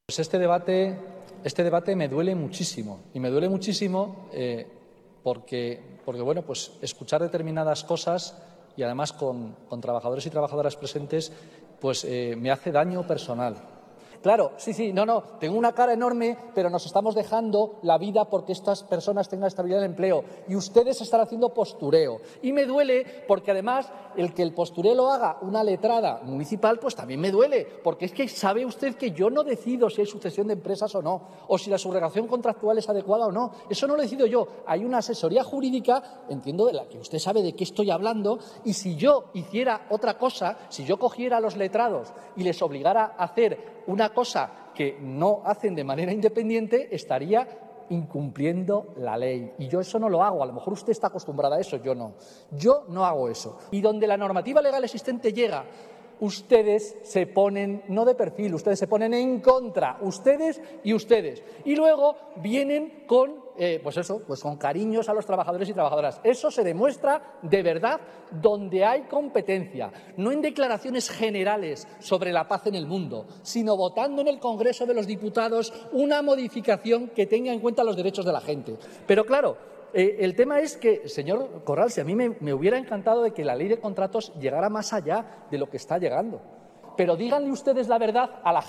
Pues este debate me duele muchísimo, y me duele muchísimo porque bueno, pues escuchar determinadas cosas y además con trabajadores y trabajadoras presentes, pues me hace daño personal. Claro, sí, no, tengo una cara enorme, pero nos estamos dejando la vida porque estas personas tengan estabilidad de empleo y ustedes están haciendo postureo. Y me duele porque además el que el postureo lo haga una letrada municipal, pues también me duele, porque es que sabe usted que yo no decido si hay sucesión de empresas o no, o si la subrogación contractual es adecuada o no. Eso no lo decido yo. Hay una asesoría jurídica, entiendo, de la que usted sabe de qué estoy hablando, y si yo hiciera otra cosa, si yo cogiera a los letrados y les obligara a hacer una cosa que no hacen de manera independiente, estaría incumpliendo la ley. Y yo eso no lo hago. A lo mejor usted está acostumbrada a eso, yo no. Yo no hago eso. Y donde la normativa legal existente llega, ustedes se ponen, no de perfil, ustedes se ponen en contra, ustedes y ustedes. Y luego vienen con, con cariños a los trabajadores y trabajadoras. Eso se demuestra de verdad donde hay competencia, no en declaraciones generales sobre la paz en el mundo, sino votando en el Congreso de los Diputados una modificación que tenga en cuenta los derechos de la gente. Pero claro, el tema es que, señor Corral, si a mí me hubiera encantado de que la ley de contratos llegara más allá de lo que está llegando. Pero díganle ustedes la verdad a la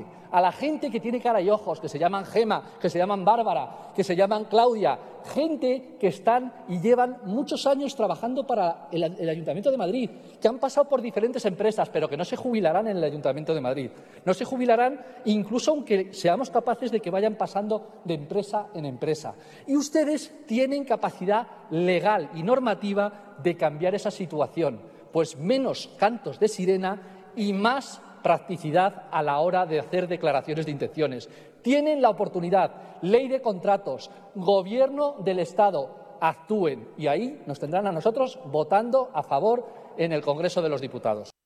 gente que tiene cara y ojos, que se llaman Gema, que se llaman Bárbara, que se llaman Claudia, gente que están y llevan muchos años trabajando para el Ayuntamiento de Madrid, que han pasado por diferentes empresas, pero que no se jubilarán en el Ayuntamiento de Madrid. No se jubilarán incluso aunque seamos capaces de que vayan pasando de empresa en empresa. Y ustedes tienen capacidad legal y normativa de cambiar esa situación, pues menos cantos de sirena y más practicidad a la hora de hacer declaraciones de intenciones. Tienen la oportunidad. Ley de contratos, Gobierno del Estado, actúen. Y ahí nos tendrán a nosotros votando a favor en el Congreso de los Diputados.